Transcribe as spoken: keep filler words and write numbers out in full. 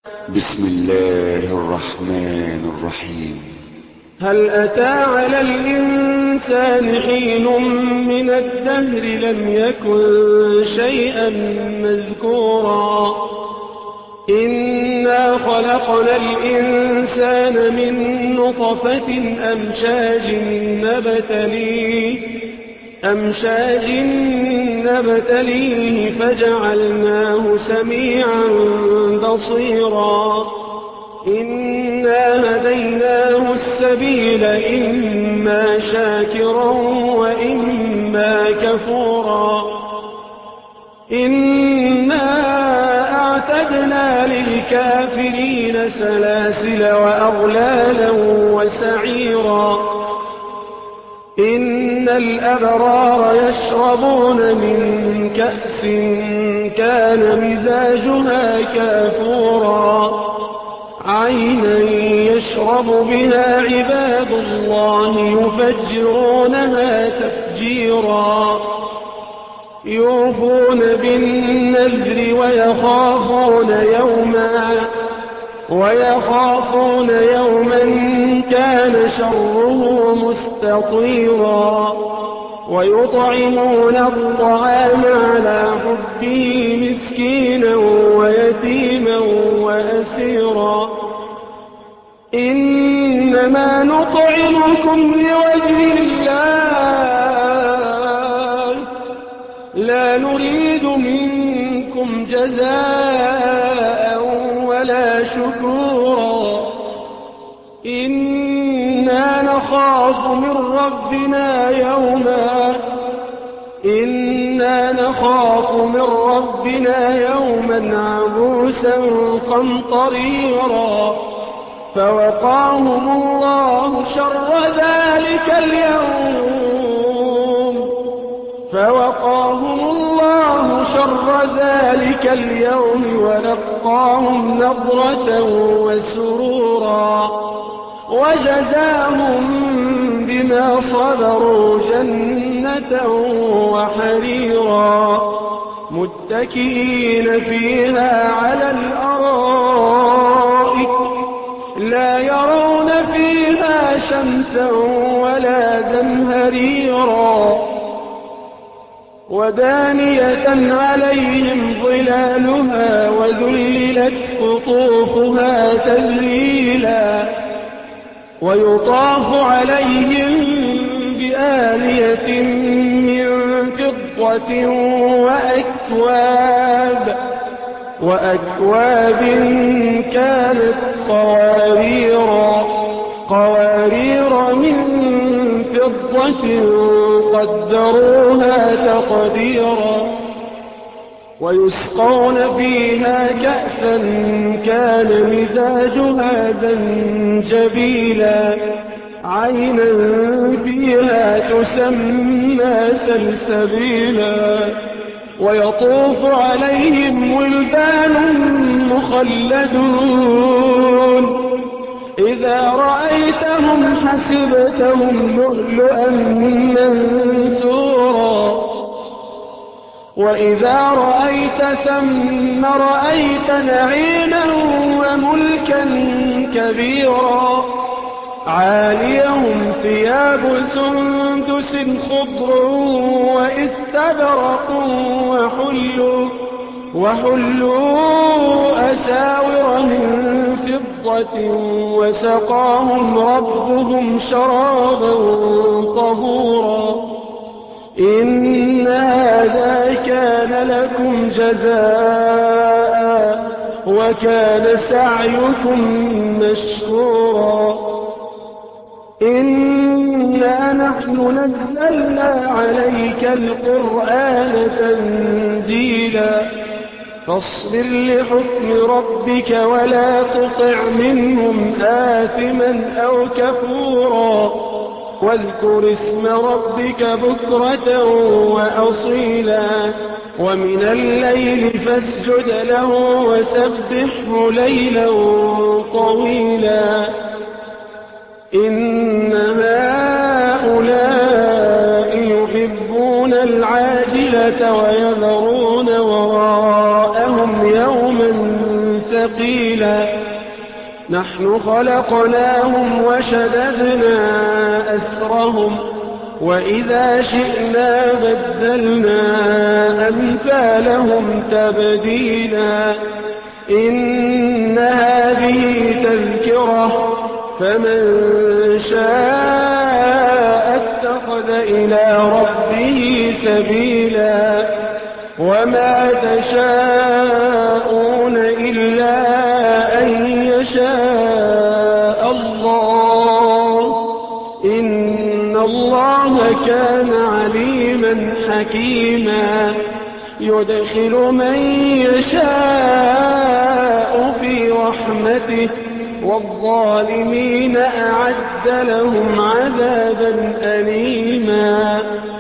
بسم الله الرحمن الرحيم. هل أتى على الإنسان حين من الدهر لم يكن شيئا مذكورا إنا خلقنا الإنسان من نطفة أمشاج نبتليه أمشاج نبتليه فجعلناه سميعا بصيرا إنا هديناه السبيل إما شاكرا وإما كفورا إنا أعتدنا للكافرين سلاسل وأغلالا وسعيرا إن الأبرار يشربون من كأس كان مزاجها كافورا عينا يشرب بها عباد الله يفجرونها تفجيرا يوفون بالنذر ويخافون يوما ويخافون يوما كان شره مستطيرا ويطعمون الطعام على حبه مسكينا ويتيما وأسيرا إنما نطعمكم لوجه الله لا نريد منكم جزاء ولا شكورا إنا نخاف من ربنا يوما إنا نخاف من ربنا يوما عبوسا قمطريرا فوقاهم الله شر ذلك اليوم فوقاهم الله شر ذلك اليوم ولقاهم نضرة وسرورا وجزاهم بما صبروا جنة وحريرا متكئين فيها على الأرائك لا يرون فيها شمسا ولا زمهريرا ودانية عليهم ظلالها وذللت قطوفها تذليلا ويطاف عليهم بآلية من فضة وأكواب وأكواب كانت قواريرا قوارير من فضة قدروها تقديرا ويسقون فيها كأسا كان مزاجها زنجبيلا عينا فيها تسمى سلسبيلا ويطوف عليهم ولدان مخلدون إذا رأيتهم حسبتهم لؤلؤا منثورا وإذا رأيت ثم رأيت نعيما وملكا كبيرا عاليهم ثياب سندس خضر واستبرق وحلوا وحلوا أساور من فضة وسقاهم ربهم شرابا طهورا إن هذا كان لكم جزاء وكان سعيكم مشكورا إنا نحن نزلنا عليك القرآن تنزيلا فاصبر لحكم ربك ولا تطع منهم آثما أو كفورا واذكر اسم ربك بكرة وأصيلا ومن الليل فاسجد له وسبحه ليلا طويلا إن هؤلاء يحبون العاجلة ويذرون وراءهم يوما ثقيلا نحن خلقناهم وشددنا أسرهم وإذا شئنا بدلنا أمثالهم تبديلا إن هذه تذكرة فمن شاء اتخذ إلى ربه سبيلا وما تشاءون إلا أن يشاء الله إن الله كان عليما حكيما يدخل من يشاء في رحمته والظالمين أعد لهم عذابا أليما